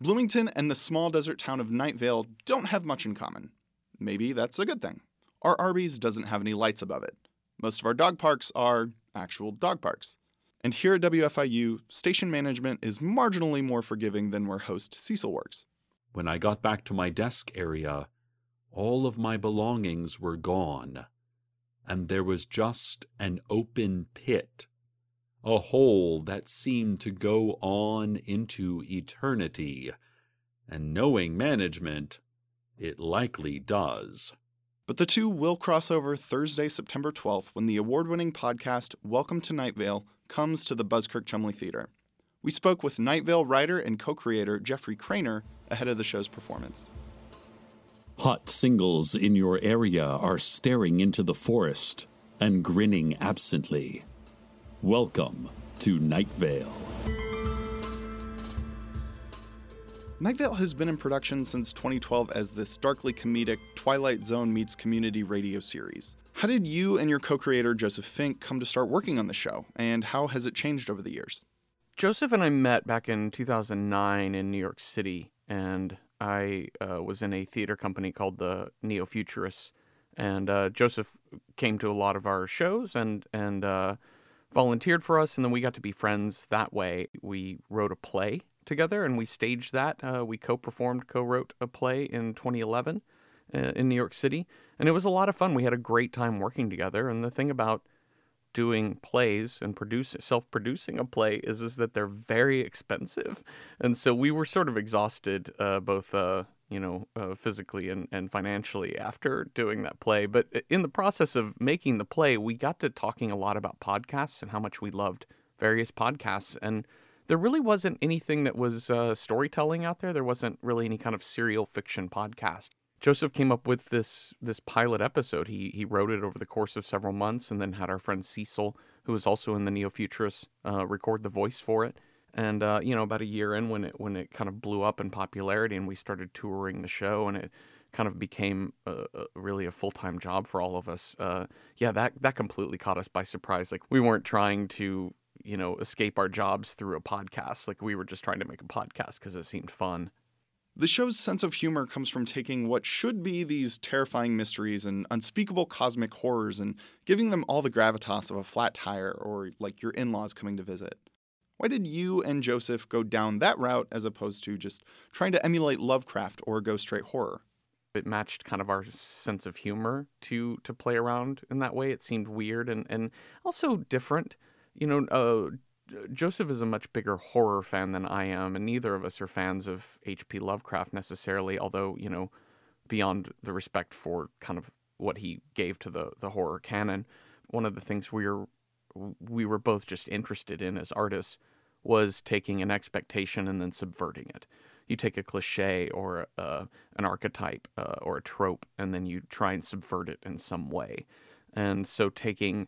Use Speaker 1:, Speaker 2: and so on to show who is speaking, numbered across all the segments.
Speaker 1: Bloomington and the small desert town of Night Vale don't have much in common. Maybe that's a good thing. Our Arby's doesn't have any lights above it. Most of our dog parks are actual dog parks. And here at WFIU, station management is marginally more forgiving than where host Cecil works.
Speaker 2: When I got back to my desk area, all of my belongings were gone, and there was just an open pit, a hole that seemed to go on into eternity, and knowing management, it likely does.
Speaker 1: But the two will cross over Thursday, September 12th, when the award-winning podcast Welcome to Night Vale comes to the Buzzkirk Chumley Theater. We spoke with Night Vale writer and co-creator Jeffrey Craner ahead of the show's performance.
Speaker 3: Hot singles in your area are staring into the forest and grinning absently. Welcome to Night Vale.
Speaker 1: Night Vale has been in production since 2012 as this darkly comedic Twilight Zone meets community radio series. How did you and your co-creator Joseph Fink come to start working on the show, and how has it changed over the years?
Speaker 4: Joseph and I met back in 2009 in New York City, and I was in a theater company called the Neo Futurists, and Joseph came to a lot of our shows and volunteered for us, and then we got to be friends that way. We wrote a play together, and we staged that. We co-wrote a play in 2011 in New York City, and it was a lot of fun. We had a great time working together, and the thing about doing plays and self-producing a play is that they're very expensive, and so we were sort of exhausted, both physically and financially after doing that play. But in the process of making the play, we got to talking a lot about podcasts and how much we loved various podcasts, and there really wasn't anything that was storytelling out there. There wasn't really any kind of serial fiction podcast. Joseph came up with this pilot episode. He wrote it over the course of several months, and then had our friend Cecil, who was also in the Neo Futurists, record the voice for it. And about a year in, when it kind of blew up in popularity, and we started touring the show, and it kind of became really a full-time job for all of us. That completely caught us by surprise. Like, we weren't trying to escape our jobs through a podcast. Like, we were just trying to make a podcast because it seemed fun.
Speaker 1: The show's sense of humor comes from taking what should be these terrifying mysteries and unspeakable cosmic horrors and giving them all the gravitas of a flat tire or like your in-laws coming to visit. Why did you and Joseph go down that route as opposed to just trying to emulate Lovecraft or go straight horror?
Speaker 4: It matched kind of our sense of humor to play around in that way. It seemed weird and also different. Joseph is a much bigger horror fan than I am, and neither of us are fans of H.P. Lovecraft necessarily, although, beyond the respect for kind of what he gave to the horror canon, one of the things we were both just interested in as artists was taking an expectation and then subverting it. You take a cliche or an archetype or a trope, and then you try and subvert it in some way. And so taking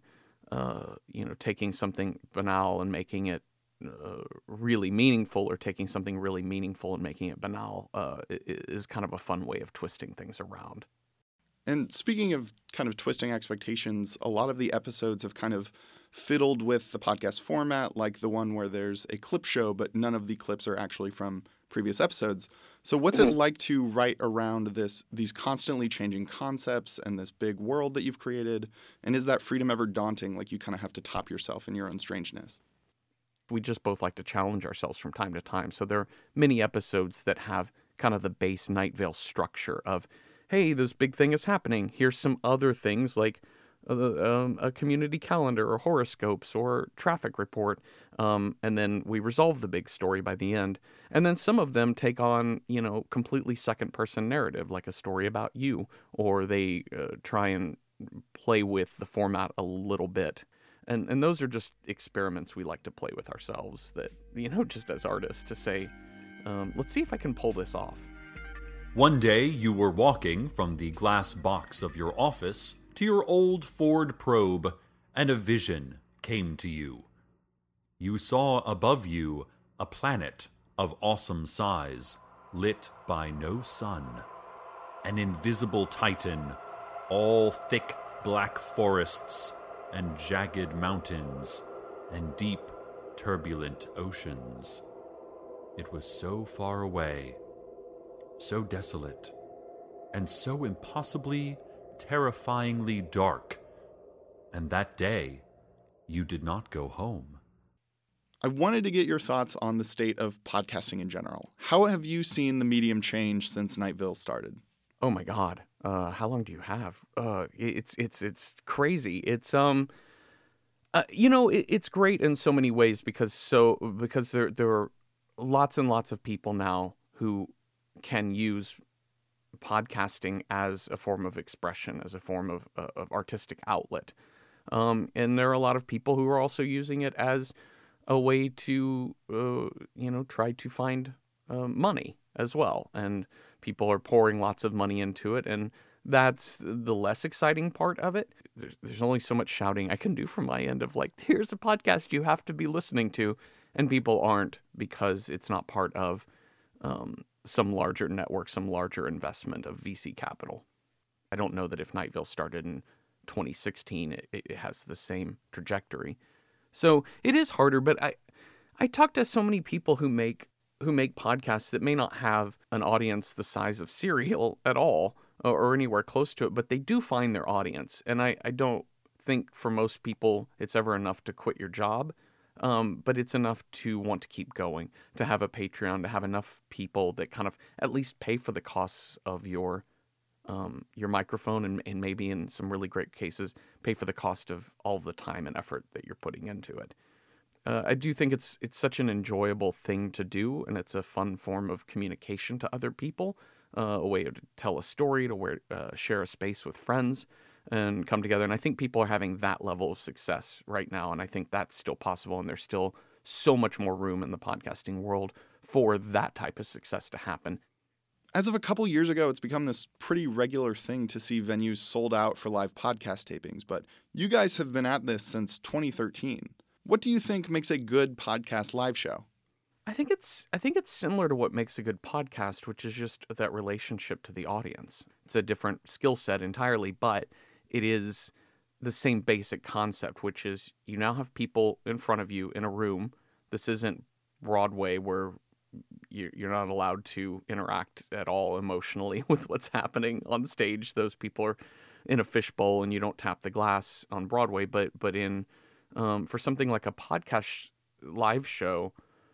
Speaker 4: something banal and making it really meaningful, or taking something really meaningful and making it banal is kind of a fun way of twisting things around.
Speaker 1: And speaking of kind of twisting expectations, a lot of the episodes have kind of fiddled with the podcast format, like the one where there's a clip show, but none of the clips are actually from previous episodes. So what's it like to write around these constantly changing concepts and this big world that you've created? And is that freedom ever daunting, like you kind of have to top yourself in your own strangeness?
Speaker 4: We just both like to challenge ourselves from time to time. So there are many episodes that have kind of the base Night Vale structure of, hey, this big thing is happening. Here's some other things like a community calendar or horoscopes or traffic report. And then we resolve the big story by the end. And then some of them take on, completely second person narrative, like a story about you, or they try and play with the format a little bit. And those are just experiments we like to play with ourselves that, just as artists to say, let's see if I can pull this off.
Speaker 2: One day you were walking from the glass box of your office to your old Ford Probe, and a vision came to you. You saw above you a planet of awesome size, lit by no sun. An invisible titan, all thick black forests and jagged mountains and deep, turbulent oceans. It was so far away, so desolate, and so impossibly, terrifyingly dark. And that day, you did not go home.
Speaker 1: I wanted to get your thoughts on the state of podcasting in general. How have you seen the medium change since Nightville started?
Speaker 4: Oh my God. How long do you have? It's crazy. It's it's great in so many ways because there are lots and lots of people now who can use podcasting as a form of expression, as a form of artistic outlet. And there are a lot of people who are also using it as a way to, try to find money as well. And people are pouring lots of money into it. And that's the less exciting part of it. There's only so much shouting I can do from my end of like, here's a podcast you have to be listening to. And people aren't because it's not part of some larger network, some larger investment of VC capital. I don't know that if Nightville started in 2016, it has the same trajectory. So it is harder, but I talk to so many people who make podcasts that may not have an audience the size of Serial at all or anywhere close to it, but they do find their audience. And I don't think for most people it's ever enough to quit your job, but it's enough to want to keep going, to have a Patreon, to have enough people that kind of at least pay for the costs of your microphone and maybe in some really great cases pay for the cost of all the time and effort that you're putting into it. I do think it's such an enjoyable thing to do, and it's a fun form of communication to other people, a way to tell a story, to share a space with friends and come together. And I think people are having that level of success right now, and I think that's still possible, and there's still so much more room in the podcasting world for that type of success to happen.
Speaker 1: As of a couple years ago, it's become this pretty regular thing to see venues sold out for live podcast tapings, but you guys have been at this since 2013. What do you think makes a good podcast live show?
Speaker 4: I think it's similar to what makes a good podcast, which is just that relationship to the audience. It's a different skill set entirely, but it is the same basic concept, which is you now have people in front of you in a room. This isn't Broadway where you're not allowed to interact at all emotionally with what's happening on stage. Those people are in a fishbowl and you don't tap the glass on Broadway, but in for something like a podcast live show,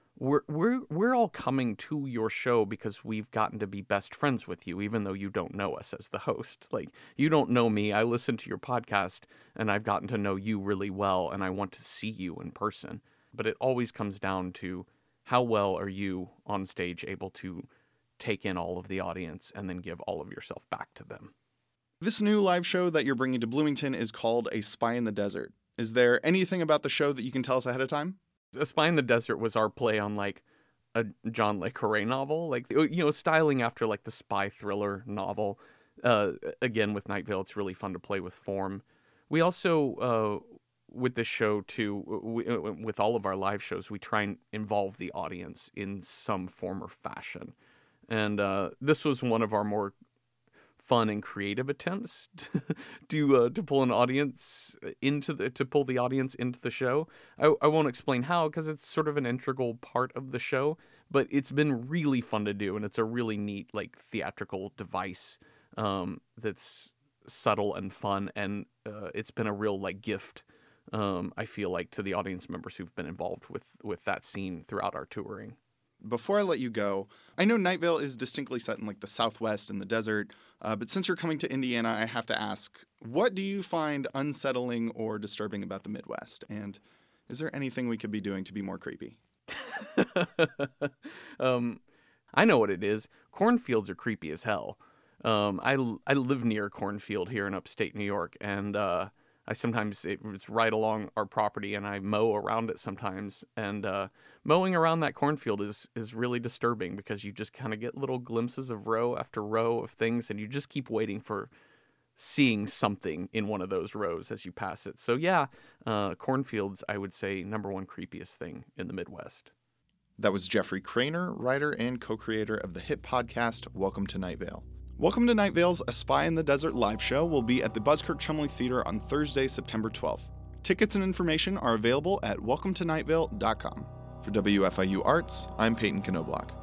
Speaker 4: we're all coming to your show because we've gotten to be best friends with you, even though you don't know us as the host. Like, you don't know me. I listen to your podcast and I've gotten to know you really well and I want to see you in person. But it always comes down to how well are you on stage able to take in all of the audience and then give all of yourself back to them.
Speaker 1: This new live show that you're bringing to Bloomington is called A Spy in the Desert. Is there anything about the show that you can tell us ahead of time?
Speaker 4: A Spy in the Desert was our play on like a John Le Carré novel, like, styling after like the spy thriller novel. Again, with Nightville, it's really fun to play with form. We also, with this show too, with all of our live shows, we try and involve the audience in some form or fashion. And this was one of our more fun and creative attempts to pull an audience to pull the audience into the show. I won't explain how because it's sort of an integral part of the show, but it's been really fun to do, and it's a really neat like theatrical device that's subtle and fun, and it's been a real like gift. I feel like to the audience members who've been involved with that scene throughout our touring.
Speaker 1: Before I let you go, I know Nightville is distinctly set in like the Southwest in the desert, but since you're coming to Indiana, I have to ask, what do you find unsettling or disturbing about the Midwest? And is there anything we could be doing to be more creepy?
Speaker 4: I know what it is. Cornfields are creepy as hell. I live near a cornfield here in upstate New York, and I sometimes, it's right along our property, and I mow around it sometimes. And mowing around that cornfield is really disturbing because you just kind of get little glimpses of row after row of things, and you just keep waiting for seeing something in one of those rows as you pass it. So yeah, cornfields, I would say, number one creepiest thing in the Midwest.
Speaker 1: That was Jeffrey Cranor, writer and co-creator of the hit podcast, Welcome to Nightvale. Welcome to Nightvale's A Spy in the Desert live show will be at the Buzzkirk Chumley Theater on Thursday, September 12th. Tickets and information are available at welcometonightvale.com. For WFIU Arts, I'm Peyton Knobloch.